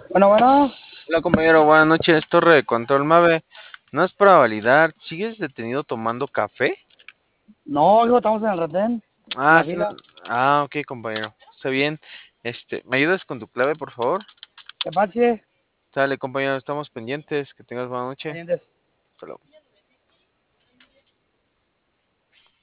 Bueno, bueno. Hola compañero, buenas noches, Torre de Control Mave. No es para validar, ¿sigues detenido tomando café? No, hijo, estamos en el retén, en Ah, la fila. ok compañero, está bien. ¿Me ayudas con tu clave, por favor? ¿Qué pasa? Sale compañero, estamos pendientes, que tengas buena noche. Pendientes. Hasta luego.